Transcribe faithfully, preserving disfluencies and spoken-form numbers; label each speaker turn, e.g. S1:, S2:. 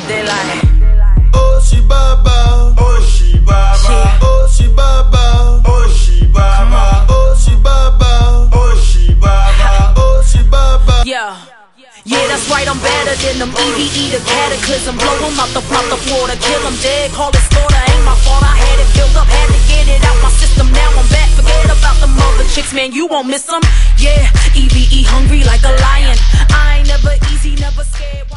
S1: They like,
S2: oh she baba,
S3: oh she baba,
S2: oh she baba,
S3: oh she baba,
S2: oh she baba,
S3: oh she baba,
S2: oh she baba.
S1: yeah. Yeah, that's right, I'm better than them. E V E, the cataclysm. Blow them out the plot, the water, kill them dead. Call it slaughter, ain't my fault. I had it built up, had to get it out my system. Now I'm back, forget about the mother chicks, man, you won't miss them. Yeah, E V E hungry like a lion. I ain't never easy, never scared.